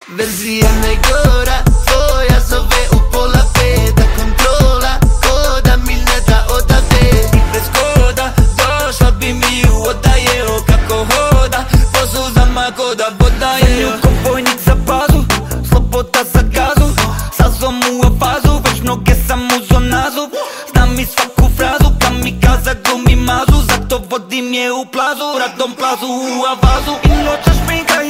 Verzija najgora tvoja zove u pola pet da kontrola koda mi ne da odavde. I bez koda došla bi mi u odajeo kako hoda po suzama koda vodaje. Ko vojnik za bazu, sloboda za gazu, sazom u afazu, već noge sam uzo nazub. Znam i svaku frazu, kamikaza glumi mazu, zato vodim je u plazu, radom plazu u avazu. I noća šminka